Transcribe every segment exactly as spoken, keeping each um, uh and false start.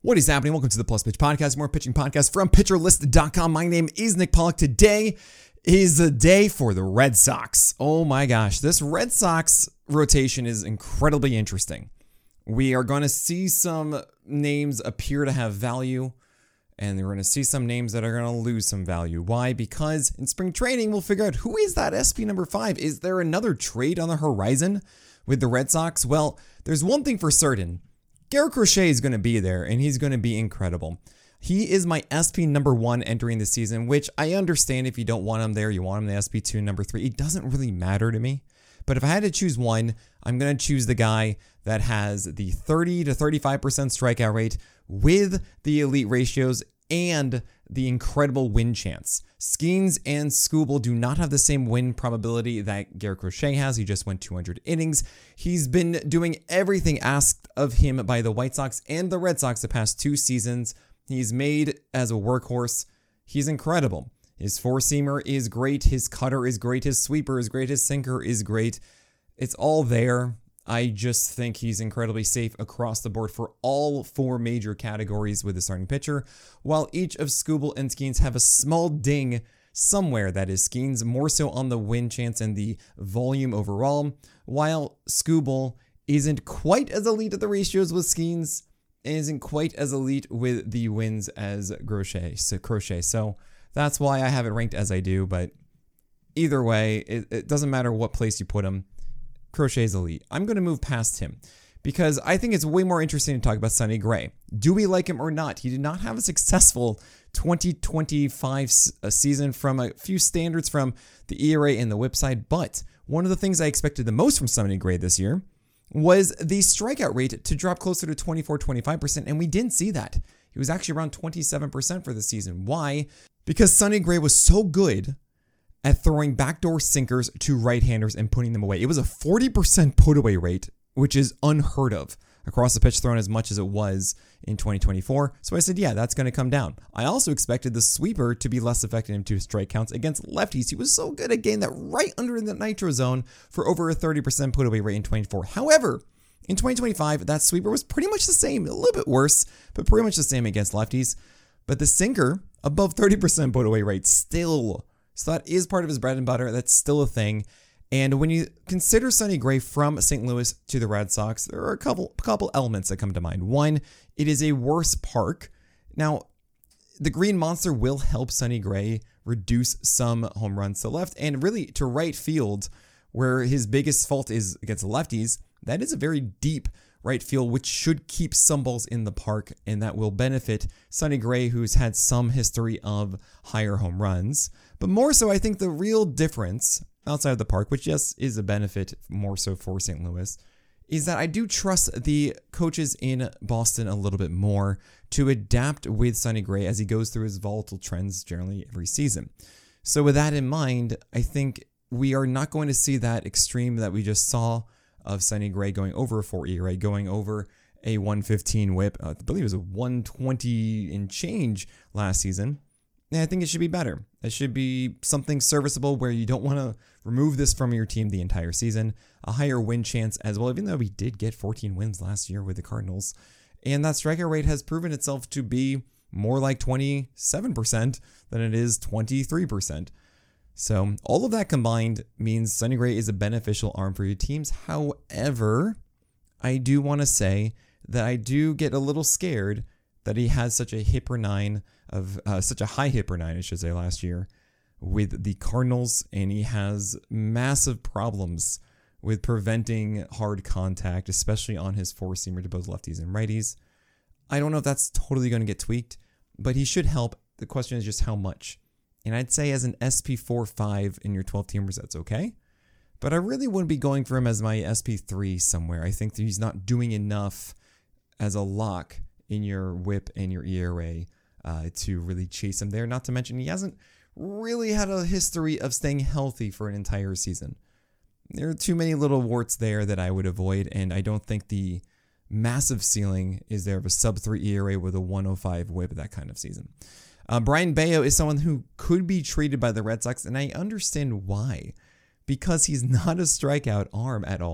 What is happening? Welcome to the Plus Pitch Podcast, more pitching podcast from pitcher list dot com. My name is Nick Pollock. Today is the day for the Red Sox. Oh my gosh, this Red Sox rotation is incredibly interesting. We are going to see some names appear to have value, and we're going to see some names that are going to lose some value. Why? Because in spring training, we'll figure out who is that S P number five. Is there another trade on the horizon with the Red Sox? Well, there's one thing for certain. Garrett Crochet is going to be there, and he's going to be incredible. He is my S P number one entering the season, which I understand if you don't want him there, you want him the S P two, number three. It doesn't really matter to me. But if I had to choose one, I'm going to choose the guy that has the thirty to thirty-five percent strikeout rate with the elite ratios and the incredible win chance. Skeens and Skubal do not have the same win probability that Garrett Crochet has. He just went two hundred innings. He's been doing everything asked of him by the White Sox and the Red Sox the past two seasons. He's made as a workhorse. He's incredible. His four-seamer is great. His cutter is great. His sweeper is great. His sinker is great. It's all there. I just think he's incredibly safe across the board for all four major categories with the starting pitcher, while each of Skubal and Skeens have a small ding somewhere. That is Skeens more so on the win chance and the volume overall, while Skubal isn't quite as elite at the ratios with Skeens and isn't quite as elite with the wins as Crochet. So, Crochet. so that's why I have it ranked as I do, but either way, it, it doesn't matter what place you put him. Crochet's elite. I'm going to move past him because I think it's way more interesting to talk about Sonny Gray. Do we like him or not? He did not have a successful twenty twenty-five season from a few standards from the E R A and the whip side, but one of the things I expected the most from Sonny Gray this year was the strikeout rate to drop closer to twenty-four, twenty-five percent, and we didn't see that. He was actually around twenty-seven percent for the season. Why? Because Sonny Gray was so good at throwing backdoor sinkers to right-handers and putting them away. It was a forty percent put-away rate, which is unheard of across the pitch thrown as much as it was in twenty twenty-four. So I said, yeah, that's going to come down. I also expected the sweeper to be less effective in two strike counts against lefties. He was so good at getting that right under the nitro zone for over a thirty percent put-away rate in twenty-four. However, in twenty twenty-five, that sweeper was pretty much the same, a little bit worse, but pretty much the same against lefties. But the sinker, above thirty percent put-away rate, still. So that is part of his bread and butter. That's still a thing. And when you consider Sonny Gray from Saint Louis to the Red Sox, there are a couple couple elements that come to mind. One, it is a worse park. Now, the Green Monster will help Sonny Gray reduce some home runs to left and really to right field, where his biggest fault is against the lefties. That is a very deep right field, which should keep some balls in the park, and that will benefit Sonny Gray, who's had some history of higher home runs. But more so, I think the real difference outside of the park, which yes is a benefit more so for Saint Louis, is that I do trust the coaches in Boston a little bit more to adapt with Sonny Gray as he goes through his volatile trends generally every season. So with that in mind, I think we are not going to see that extreme that we just saw of Sonny Gray going over a four E R A, going over a one fifteen whip. Uh, I believe it was a one twenty and change last season. And I think it should be better. It should be something serviceable where you don't want to remove this from your team the entire season. A higher win chance as well, even though we did get fourteen wins last year with the Cardinals. And that strikeout rate has proven itself to be more like twenty-seven percent than it is twenty-three percent. So all of that combined means Sonny Gray is a beneficial arm for your teams. However, I do want to say that I do get a little scared that he has such a hit per nine of uh, such a high hit per nine, I should say, last year with the Cardinals, and he has massive problems with preventing hard contact, especially on his four-seamer to both lefties and righties. I don't know if that's totally going to get tweaked, but he should help. The question is just how much. And I'd say as an S P four five in your twelve-teamers, that's okay. But I really wouldn't be going for him as my S P three somewhere. I think that he's not doing enough as a lock in your whip and your E R A uh, to really chase him there. Not to mention he hasn't really had a history of staying healthy for an entire season. There are too many little warts there that I would avoid, and I don't think the massive ceiling is there of a sub three E R A with a one oh five whip that kind of season. Uh, Brayan Bello is someone who could be traded by the Red Sox, and I understand why. Because he's not a strikeout arm at all,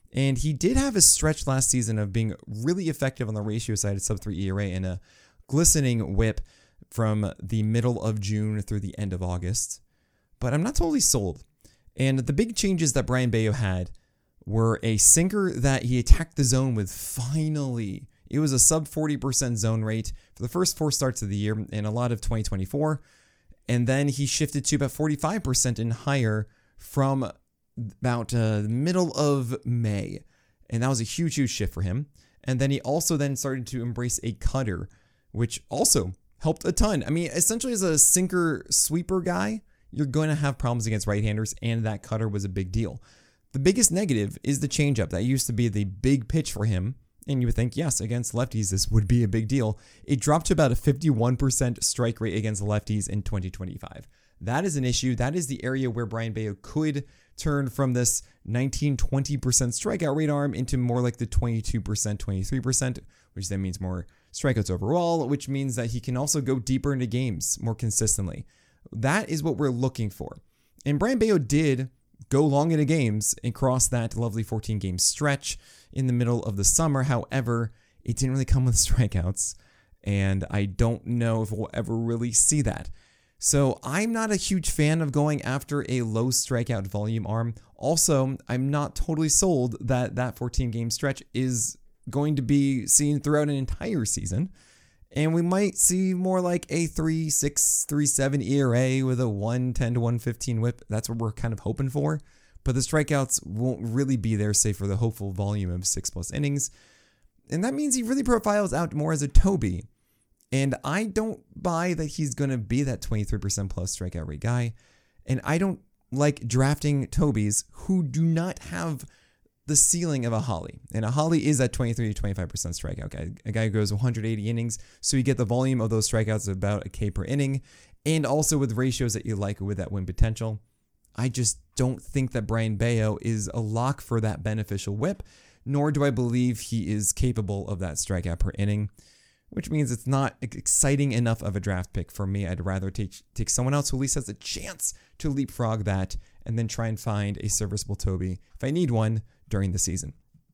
And he did have a stretch last season of being really effective on the ratio side at sub three E R A and a glistening whip from the middle of June through the end of August. But I'm not totally sold. And the big changes that Brayan Bello had were a sinker that he attacked the zone with finally. It was a sub forty percent zone rate for the first four starts of the year and a lot of twenty twenty-four. And then he shifted to about forty-five percent and higher from about uh, the middle of May. And that was a huge, huge shift for him. And then he also then started to embrace a cutter, which also helped a ton. I mean, essentially as a sinker sweeper guy, you're going to have problems against right-handers, and that cutter was a big deal. The biggest negative is the changeup. That used to be the big pitch for him, and you would think, yes, against lefties, this would be a big deal. It dropped to about a fifty-one percent strike rate against lefties in twenty twenty-five. That is an issue. That is the area where Brayan Bello could turn from this nineteen to twenty percent strikeout rate arm into more like the twenty-two percent, twenty-three percent, which then means more strikeouts overall, which means that he can also go deeper into games more consistently. That is what we're looking for. And Brayan Bello did go long into games and cross that lovely fourteen-game stretch in the middle of the summer. However, it didn't really come with strikeouts, and I don't know if we'll ever really see that. So I'm not a huge fan of going after a low strikeout volume arm. Also, I'm not totally sold that that fourteen-game stretch is going to be seen throughout an entire season. And we might see more like a three point six, three point seven E R A with a one ten to one fifteen whip. That's what we're kind of hoping for. But the strikeouts won't really be there, say for the hopeful volume of six plus innings. And that means he really profiles out more as a Toby. And I don't buy that he's going to be that twenty-three percent plus strikeout rate guy. And I don't like drafting Tobys who do not have the ceiling of a Holly. And a Holly is that twenty-three to twenty-five percent strikeout guy. A guy who goes one hundred eighty innings, so you get the volume of those strikeouts of about a K per inning, and also with ratios that you like with that win potential. I just don't think that Brayan Bello is a lock for that beneficial whip, nor do I believe he is capable of that strikeout per inning, which means it's not exciting enough of a draft pick for me. I'd rather take, take someone else who at least has a chance to leapfrog that and then try and find a serviceable Toby if I need one during the season.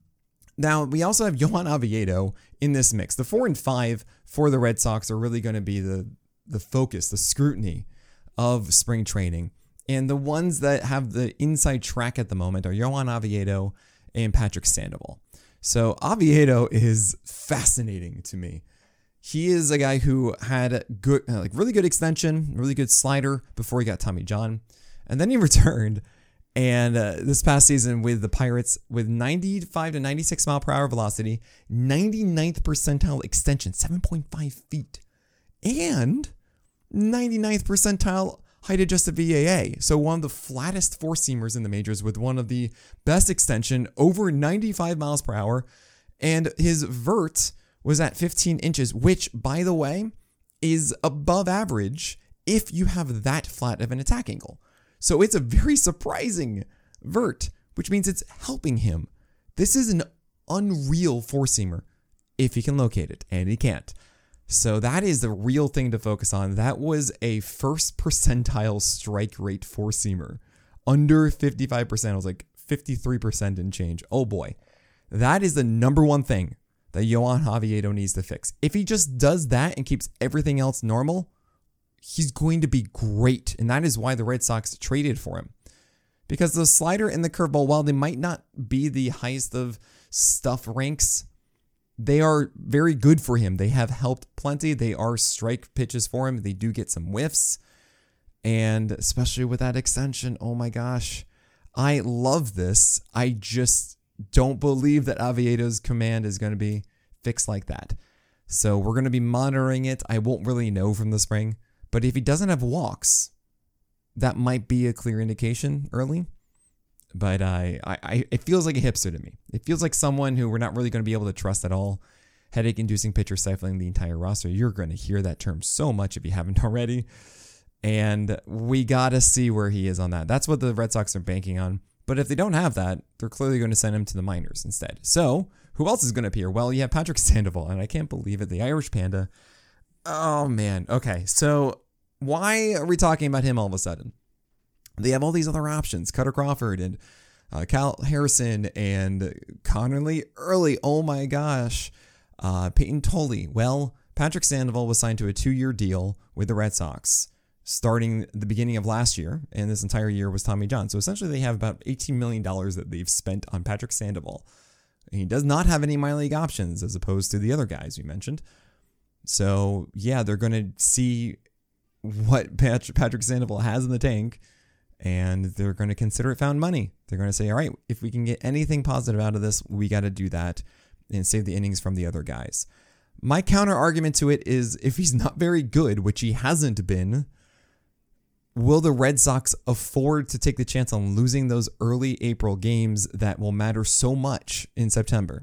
Now, we also have Johan Oviedo in this mix. The four and five for the Red Sox are really going to be the, the focus, the scrutiny of spring training. And the ones that have the inside track at the moment are Johan Oviedo and Patrick Sandoval. So Oviedo is fascinating to me. He is a guy who had good, like really good extension, really good slider before he got Tommy John. And then he returned. And uh, this past season with the Pirates, with ninety-five to ninety-six mile per hour velocity, ninety-ninth percentile extension, seven point five feet, and ninety-ninth percentile height adjusted V A A. So one of the flattest four seamers in the majors with one of the best extension, over ninety-five miles per hour. And his vert was at fifteen inches, which, by the way, is above average if you have that flat of an attack angle. So it's a very surprising vert, which means it's helping him. This is an unreal four-seamer if he can locate it, and he can't. So that is the real thing to focus on. That was a first percentile strike rate four-seamer. Under fifty-five percent. It was like fifty-three percent and change. Oh boy. That is the number one thing that Johan Oviedo needs to fix. If he just does that and keeps everything else normal, he's going to be great. And that is why the Red Sox traded for him. Because the slider and the curveball, while they might not be the highest of stuff ranks, they are very good for him. They have helped plenty. They are strike pitches for him. They do get some whiffs. And especially with that extension, oh my gosh. I love this. I just don't believe that Oviedo's command is going to be fixed like that. So we're going to be monitoring it. I won't really know from the spring. But if he doesn't have walks, that might be a clear indication early. But I, I, it feels like a hipster to me. It feels like someone who we're not really going to be able to trust at all. Headache-inducing pitcher stifling the entire roster. You're going to hear that term so much if you haven't already. And we got to see where he is on that. That's what the Red Sox are banking on. But if they don't have that, they're clearly going to send him to the minors instead. So who else is going to appear? Well, you have Patrick Sandoval, and I can't believe it. The Irish Panda. Oh, man. Okay, so why are we talking about him all of a sudden? They have all these other options, Cutter Crawford and uh, Cal Harrison and Connerly Early. Oh my gosh. Uh, Peyton Tolley. Well, Patrick Sandoval was signed to a two-year deal with the Red Sox starting the beginning of last year, and this entire year was Tommy John. So essentially they have about eighteen million dollars that they've spent on Patrick Sandoval. He does not have any minor league options as opposed to the other guys we mentioned. So yeah, they're going to see what Patrick Sandoval has in the tank, and they're going to consider it found money. They're going to say, all right, if we can get anything positive out of this, we got to do that and save the innings from the other guys. My counter argument to it is if he's not very good, which he hasn't been, will the Red Sox afford to take the chance on losing those early April games that will matter so much in September?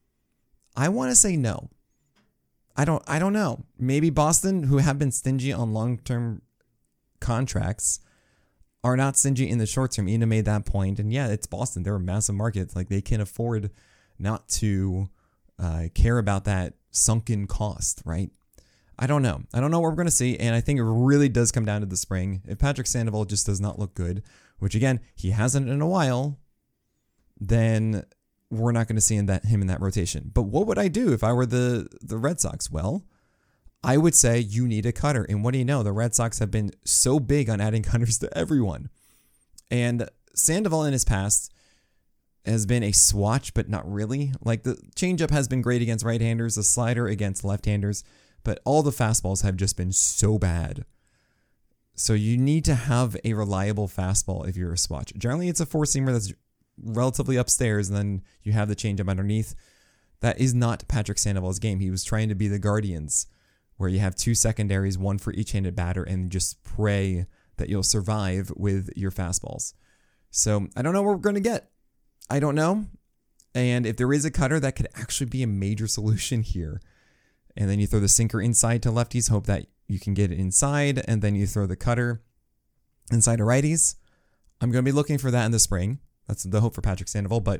I want to say no. I don't I don't know. Maybe Boston, who have been stingy on long-term contracts, are not stingy in the short term. Ina made that point. And yeah, it's Boston. They're a massive market. Like, they can afford not to uh, care about that sunken cost, right? I don't know. I don't know what we're going to see, and I think it really does come down to the spring. If Patrick Sandoval just does not look good, which again, he hasn't in a while, then we're not going to see in that, him in that rotation. But what would I do if I were the, the Red Sox? Well, I would say you need a cutter. And what do you know? The Red Sox have been so big on adding cutters to everyone. And Sandoval in his past has been a swatch, but not really. Like, the changeup has been great against right-handers, the slider against left-handers, but all the fastballs have just been so bad. So you need to have a reliable fastball if you're a swatch. Generally, it's a four-seamer that's relatively upstairs, and then you have the changeup underneath. That is not Patrick Sandoval's game. He was trying to be the Guardians, where you have two secondaries, one for each handed batter, and just pray that you'll survive with your fastballs. So I don't know what we're going to get. I don't know. And if there is a cutter, that could actually be a major solution here. And then you throw the sinker inside to lefties, hope that you can get it inside, and then you throw the cutter inside to righties. I'm going to be looking for that in the spring. That's the hope for Patrick Sandoval, but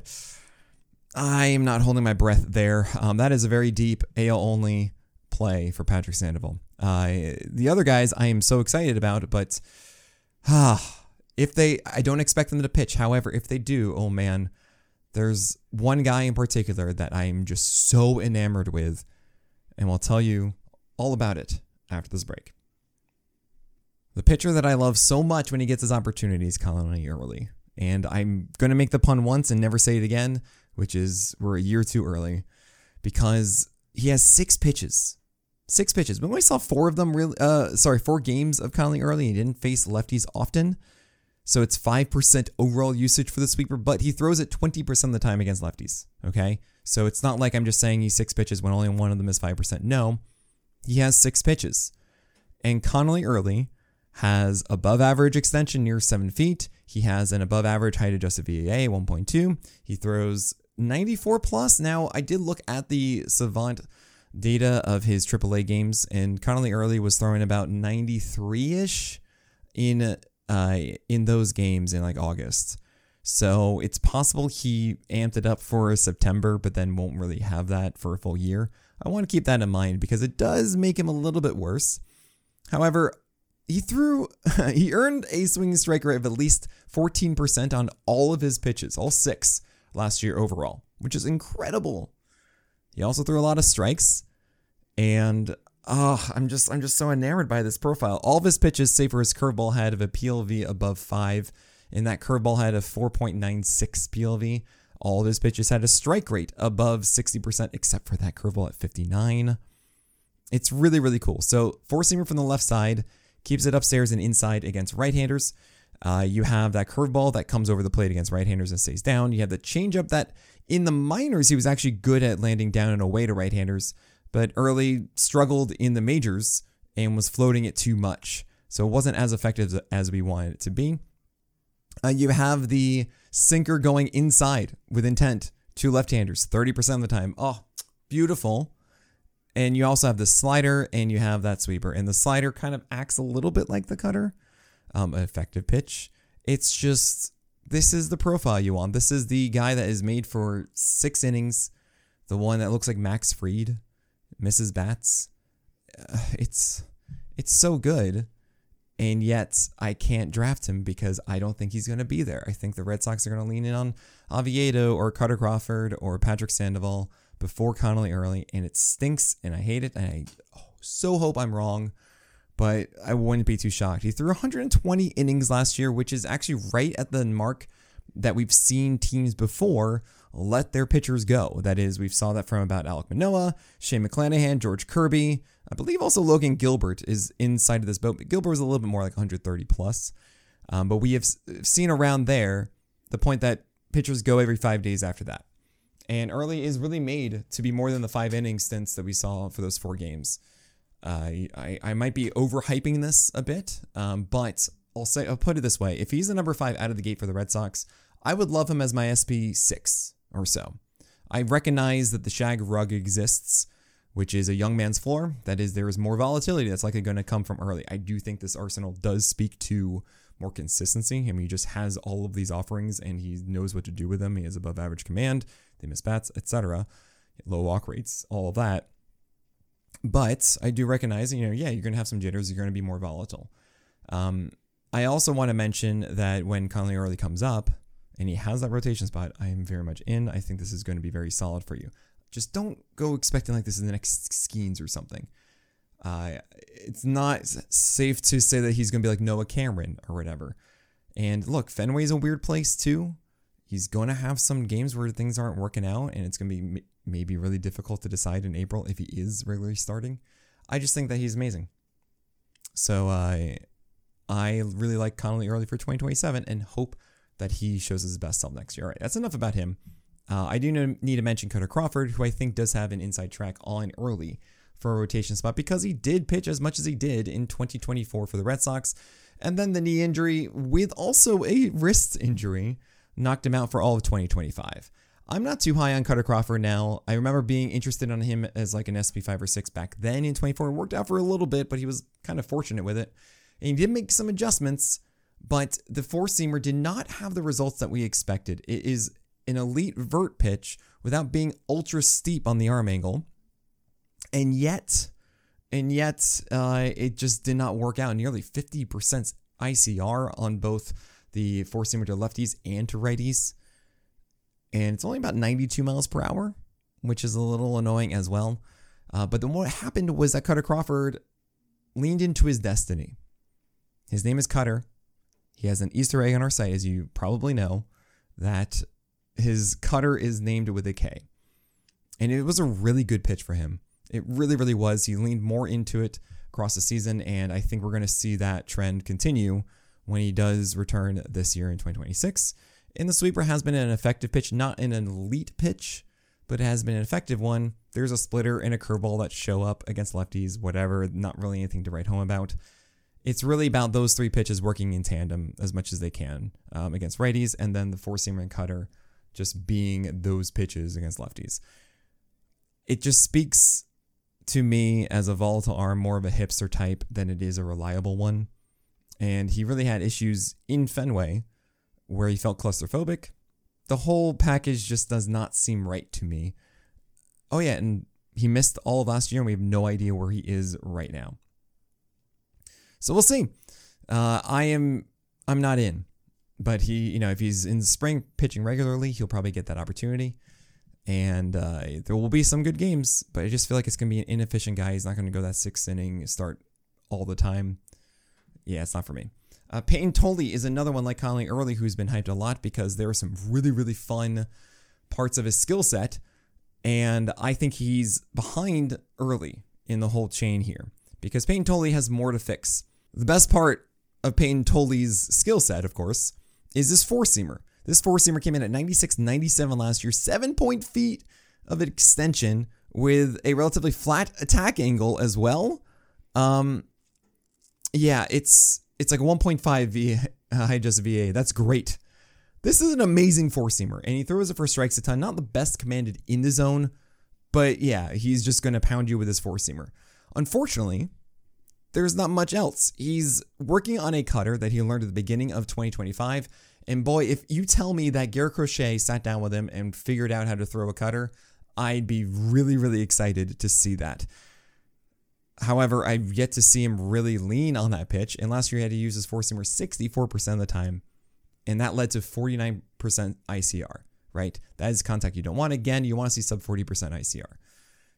I am not holding my breath there. Um, that is a very deep A L only play for Patrick Sandoval. Uh, the other guys I am so excited about, but ah, if they, I don't expect them to pitch. However, if they do, oh man, there's one guy in particular that I am just so enamored with, and we'll tell you all about it after this break. The pitcher that I love so much when he gets his opportunities, Connerly Early. And I'm going to make the pun once and never say it again, which is we're a year too early, because he has six pitches. Six pitches. When we saw four of them, really, uh, sorry, four games of Connerly Early, he didn't face lefties often. So it's five percent overall usage for the sweeper, but he throws it twenty percent of the time against lefties. Okay? So it's not like I'm just saying he's six pitches when only one of them is five percent. No, he has six pitches. And Connerly Early has above average extension near seven feet. He has an above average height adjusted V A A, one point two. He throws ninety-four plus. Now, I did look at the Savant data of his triple A games, and Connerly Early was throwing about ninety-three-ish in uh, in those games in like August. So it's possible he amped it up for September, but then won't really have that for a full year. I want to keep that in mind because it does make him a little bit worse. However, he threw, he earned a swinging strike rate of at least fourteen percent on all of his pitches, all six last year overall, which is incredible. He also threw a lot of strikes, and oh, I'm just, I'm just so enamored by this profile. All of his pitches, save for his curveball, had of a P L V above five, and that curveball had a four point nine six P L V. All of his pitches had a strike rate above sixty percent, except for that curveball at fifty-nine. It's really, really cool. So four-seamer from the left side, keeps it upstairs and inside against right-handers. Uh, you have that curveball that comes over the plate against right-handers and stays down. You have the changeup that in the minors he was actually good at landing down and away to right-handers, but Early struggled in the majors and was floating it too much. So it wasn't as effective as we wanted it to be. Uh, you have the sinker going inside with intent to left-handers thirty percent of the time. Oh, beautiful. And you also have the slider and you have that sweeper. And the slider kind of acts a little bit like the cutter, um, an effective pitch. It's just, this is the profile you want. This is the guy that is made for six innings, the one that looks like Max Fried, misses bats. Uh, it's, it's so good. And yet I can't draft him because I don't think he's going to be there. I think the Red Sox are going to lean in on Oviedo or Cutter Crawford or Patrick Sandoval before Connolly Early. And it stinks and I hate it. And I so hope I'm wrong, but I wouldn't be too shocked. He threw one hundred twenty innings last year, which is actually right at the mark that we've seen teams before let their pitchers go. That is, we've saw that from about Alek Manoah, Shane McClanahan, George Kirby. I believe also Logan Gilbert is inside of this boat. But Gilbert was a little bit more like one hundred thirty plus. Um, but we have seen around there the point that pitchers go every five days after that. And Early is really made to be more than the five inning stints that we saw for those four games. Uh, I, I might be overhyping this a bit, um, but I'll say I'll put it this way. If he's the number five out of the gate for the Red Sox, I would love him as my S P six or so. I recognize that the shag rug exists, which is a young man's floor. That is, there is more volatility that's likely going to come from Early. I do think this arsenal does speak to more consistency. I mean, he just has all of these offerings and he knows what to do with them. He has above average command, they miss bats, et cetera, low walk rates, all of that. But I do recognize, you know, yeah, you're going to have some jitters. You're going to be more volatile. Um, I also want to mention that when Connolly Early comes up and he has that rotation spot, I am very much in. I think this is going to be very solid for you. Just don't go expecting like this is the next Skeens or something. Uh, it's not safe to say that he's going to be like Noah Cameron or whatever. And look, Fenway's a weird place too. He's going to have some games where things aren't working out and it's going to be maybe really difficult to decide in April if he is regularly starting. I just think that he's amazing. So uh, I really like Connolly Early for twenty twenty-seven and hope that he shows his best self next year. All right, that's enough about him. Uh, I do need to mention Cutter Crawford, who I think does have an inside track on Early for a rotation spot because he did pitch as much as he did in twenty twenty-four for the Red Sox. And then the knee injury with also a wrist injury knocked him out for all of twenty twenty-five. I'm not too high on Cutter Crawford now. I remember being interested on him as like an S P five or six back then in twenty-four. It worked out for a little bit, but he was kind of fortunate with it. And he did make some adjustments, but the four-seamer did not have the results that we expected. It is an elite vert pitch without being ultra steep on the arm angle. And yet, and yet, uh, it just did not work out. Nearly fifty percent I C R on both the four-seamer to lefties and to righties. And it's only about ninety-two miles per hour, which is a little annoying as well. Uh, but then what happened was that Cutter Crawford leaned into his destiny. His name is Cutter. He has an Easter egg on our site, as you probably know, that his cutter is named with a K. And it was a really good pitch for him. It really, really was. He leaned more into it across the season, and I think we're going to see that trend continue when he does return this year in twenty twenty-six. And the sweeper has been an effective pitch, not an elite pitch, but it has been an effective one. There's a splitter and a curveball that show up against lefties, whatever, not really anything to write home about. It's really about those three pitches working in tandem as much as they can um, against righties, and then the four-seamer and cutter just being those pitches against lefties. It just speaks to me as a volatile arm, more of a hipster type than it is a reliable one. And he really had issues in Fenway where he felt claustrophobic. The whole package just does not seem right to me. Oh yeah, and he missed all of last year, and we have no idea where he is right now. So we'll see. Uh, I am, I'm not in, but he, you know, if he's in the spring pitching regularly, he'll probably get that opportunity. And uh, there will be some good games, but I just feel like it's going to be an inefficient guy. He's not going to go that sixth inning start all the time. Yeah, it's not for me. Uh, Peyton Tolley is another one like Connolly Early who's been hyped a lot because there are some really, really fun parts of his skill set. And I think he's behind Early in the whole chain here because Peyton Tolley has more to fix. The best part of Peyton Tolley's skill set, of course, is this four-seamer. This four-seamer came in at ninety-six ninety-seven last year, seven point feet of extension with a relatively flat attack angle as well. Um, yeah, it's it's like one point five V, high just V A. That's great. This is an amazing four-seamer, and he throws it for strikes a ton. Not the best commanded in the zone, but yeah, he's just going to pound you with his four-seamer. Unfortunately, there's not much else. He's working on a cutter that he learned at the beginning of twenty twenty-five. And boy, if you tell me that Garrett Crochet sat down with him and figured out how to throw a cutter, I'd be really, really excited to see that. However, I've yet to see him really lean on that pitch. And last year he had to use his four-seamer sixty-four percent of the time. And that led to forty-nine percent I C R, right? That is contact you don't want. Again, you want to see sub forty percent I C R.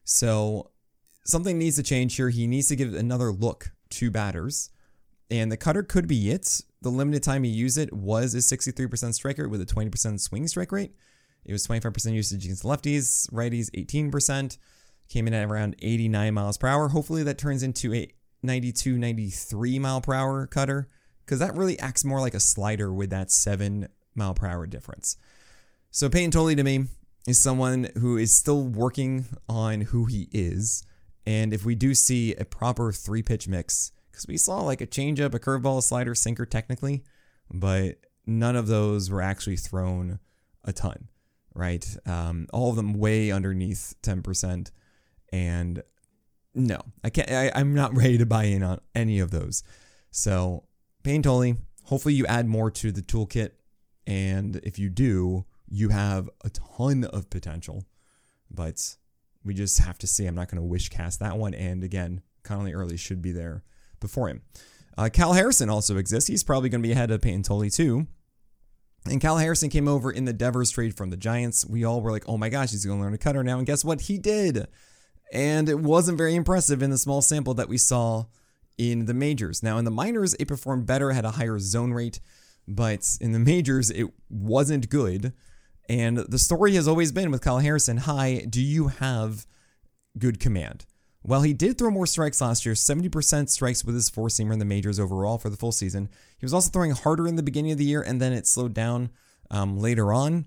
So something needs to change here. He needs to give another look to batters. And the cutter could be it. The limited time he used it was a sixty-three percent strike rate with a twenty percent swing strike rate. It was twenty-five percent usage against lefties, righties eighteen percent. Came in at around eighty-nine miles per hour. Hopefully that turns into a ninety-two, ninety-three mile per hour cutter, because that really acts more like a slider with that seven mile per hour difference. So Peyton Tolley to me is someone who is still working on who he is. And if we do see a proper three pitch mix, because we saw like a changeup, a curveball, a slider, sinker technically, but none of those were actually thrown a ton, right? Um, all of them way underneath ten percent. And no, I can't, I, I'm not ready to buy in on any of those. So Peyton Tolley, hopefully you add more to the toolkit. And if you do, you have a ton of potential, but we just have to see. I'm not going to wish cast that one. And again, Connolly Early should be there before him. Uh, Cal Harrison also exists. He's probably going to be ahead of Peyton Tolley too. And Cal Harrison came over in the Devers trade from the Giants. We all were like, oh my gosh, he's going to learn a cutter now. And guess what? He did. And it wasn't very impressive in the small sample that we saw in the majors. Now, in the minors, it performed better, had a higher zone rate, but in the majors, it wasn't good. And the story has always been with Kyle Harrison, hi, do you have good command? Well, he did throw more strikes last year, seventy percent strikes with his four-seamer in the majors overall for the full season. He was also throwing harder in the beginning of the year, and then it slowed down um, later on.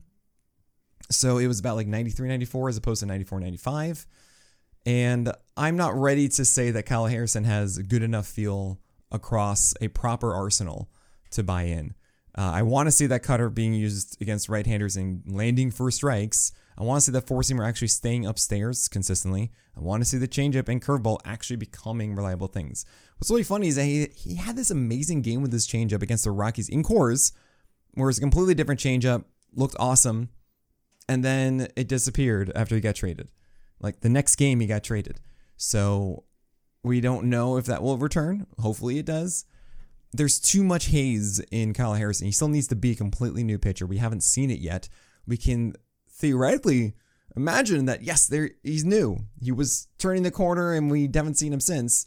So it was about like ninety-three, ninety-four as opposed to ninety-four, ninety-five. And I'm not ready to say that Kyle Harrison has a good enough feel across a proper arsenal to buy in. Uh, I want to see that cutter being used against right-handers and landing for strikes. I want to see that four-seamer actually staying upstairs consistently. I want to see the changeup and curveball actually becoming reliable things. What's really funny is that he, he had this amazing game with his changeup against the Rockies in Coors, where it's a completely different changeup, looked awesome, and then it disappeared after he got traded. Like the next game he got traded. So we don't know if that will return. Hopefully it does. There's too much haze in Kyle Harrison. He still needs to be a completely new pitcher. We haven't seen it yet. We can theoretically imagine that, yes, there he's new. He was turning the corner and we haven't seen him since.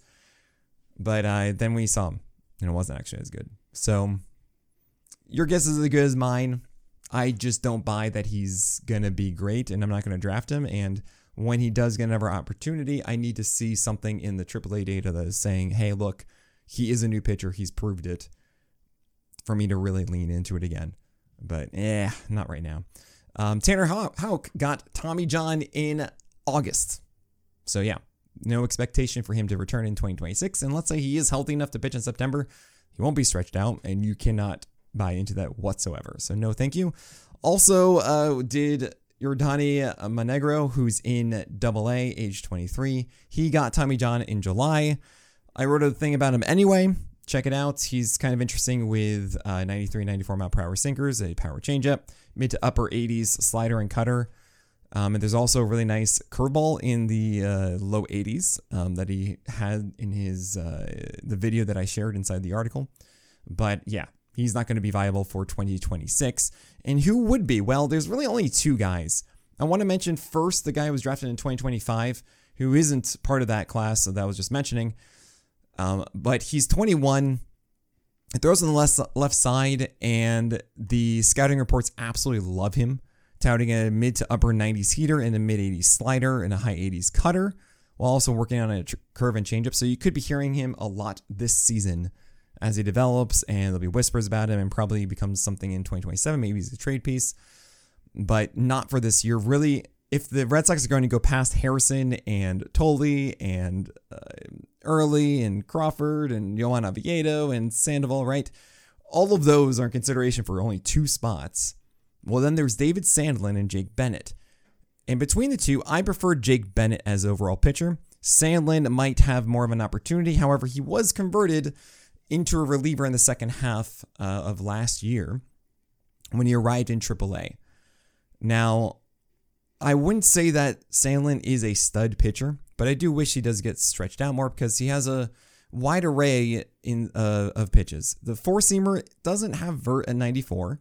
But uh, then we saw him and it wasn't actually as good. So your guess is as good as mine. I just don't buy that he's going to be great and I'm not going to draft him. And when he does get another opportunity, I need to see something in the triple A data that is saying, hey, look, he is a new pitcher. He's proved it, for me to really lean into it again. But eh, not right now. Um, Tanner Houck got Tommy John in August. So yeah, no expectation for him to return in twenty twenty-six. And let's say he is healthy enough to pitch in September. He won't be stretched out, and you cannot buy into that whatsoever. So no, thank you. Also, uh, did Yordani Monegro, who's in Double A, age twenty-three. He got Tommy John in July. I wrote a thing about him anyway. Check it out. He's kind of interesting with uh, ninety-three, ninety-four mile per hour sinkers, a power changeup, mid to upper eighties slider and cutter. Um, and there's also a really nice curveball in the uh, low eighties um, that he had in his uh, the video that I shared inside the article. But yeah, he's not going to be viable for twenty twenty-six. And who would be? Well, there's really only two guys. I want to mention first the guy who was drafted in twenty twenty-five, who isn't part of that class that I was just mentioning. Um, but he's twenty-one. He throws on the left, left side, and the scouting reports absolutely love him, touting a mid to upper nineties heater and a mid eighties slider and a high eighties cutter, while also working on a tr- curve and changeup. So you could be hearing him a lot this season as he develops, and there'll be whispers about him and probably becomes something in twenty twenty-seven. Maybe he's a trade piece, but not for this year. Really, if the Red Sox are going to go past Harrison and Tolley and uh, Early and Crawford and Johan Oviedo and Sandoval, right? All of those are in consideration for only two spots. Well, then there's David Sandlin and Jake Bennett. And between the two, I prefer Jake Bennett as overall pitcher. Sandlin might have more of an opportunity. However, he was converted into a reliever in the second half uh, of last year when he arrived in triple A. Now, I wouldn't say that Sandlin is a stud pitcher. But I do wish he does get stretched out more because he has a wide array in uh, of pitches. The four-seamer doesn't have vert at ninety-four.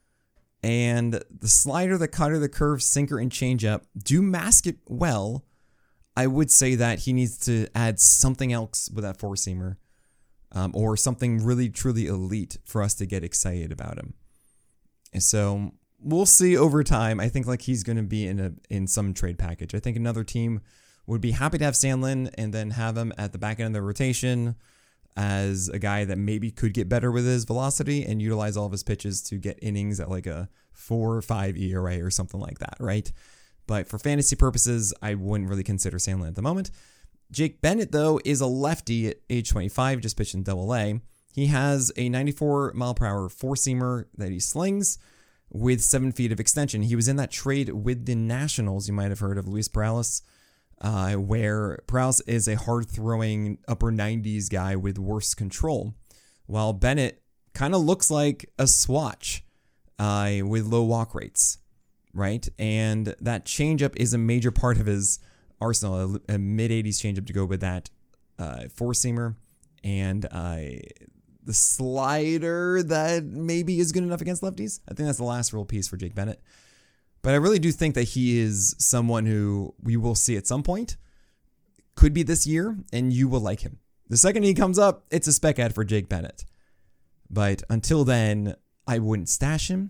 And the slider, the cutter, the curve, sinker, and changeup do mask it well. I would say that he needs to add something else with that four-seamer. Um, or something really, truly elite for us to get excited about him. And so we'll see over time. I think like he's going to be in a in some trade package. I think another team would be happy to have Sandlin and then have him at the back end of the rotation as a guy that maybe could get better with his velocity and utilize all of his pitches to get innings at like a four or five E R A or something like that, right? But for fantasy purposes, I wouldn't really consider Sandlin at the moment. Jake Bennett, though, is a lefty at age twenty-five, just pitched in double A. He has a ninety-four mile per hour four-seamer that he slings with seven feet of extension. He was in that trade with the Nationals, you might have heard of Luis Perales, uh, where Perales is a hard-throwing upper nineties guy with worse control, while Bennett kind of looks like a swatch uh, with low walk rates, right? And that changeup is a major part of his arsenal, a, a mid-eighties changeup to go with that uh, four-seamer, and uh, the slider that maybe is good enough against lefties. I think that's the last real piece for Jake Bennett. But I really do think that he is someone who we will see at some point. Could be this year, and you will like him. The second he comes up, it's a spec ad for Jake Bennett. But until then, I wouldn't stash him.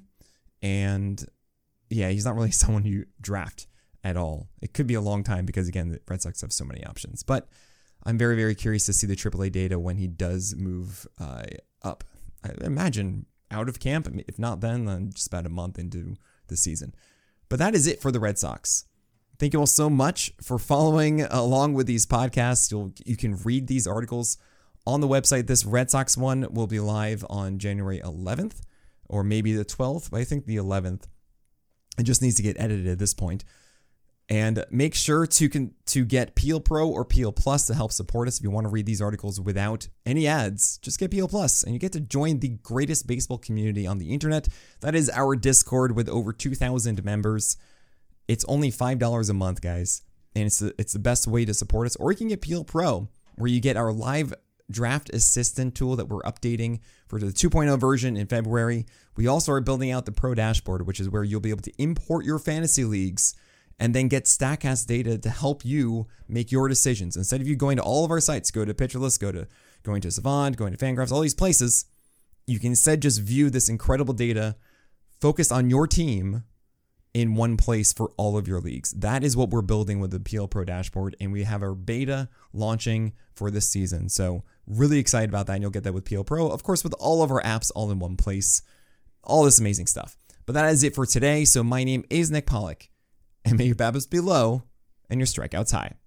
And yeah, he's not really someone you draft at all. It could be a long time because, again, the Red Sox have so many options. But I'm very, very curious to see the triple A data when he does move uh, up. I imagine out of camp. If not then, then just about a month into the season. But that is it for the Red Sox. Thank you all so much for following along with these podcasts. You'll, you can read these articles on the website. This Red Sox one will be live on January eleventh or maybe the twelfth, but I think the eleventh. It just needs to get edited at this point. And make sure to con- to get Peel Pro or Peel Plus to help support us. If you want to read these articles without any ads, just get Peel Plus, and you get to join the greatest baseball community on the internet. That is our Discord with over two thousand members. It's only five dollars a month, guys, and it's the, it's the best way to support us. Or you can get Peel Pro, where you get our live draft assistant tool that we're updating for the two point oh version in February. We also are building out the Pro Dashboard, which is where you'll be able to import your fantasy leagues and then get StatCast data to help you make your decisions. Instead of you going to all of our sites, go to PitcherList, go to going to Savant, going to Fangraphs, all these places, you can instead just view this incredible data, focus on your team in one place for all of your leagues. That is what we're building with the P L Pro Dashboard, and we have our beta launching for this season. So really excited about that, and you'll get that with P L Pro. Of course, with all of our apps all in one place, all this amazing stuff. But that is it for today. So my name is Nick Pollack. And may your BABIPs be low and your strikeouts high.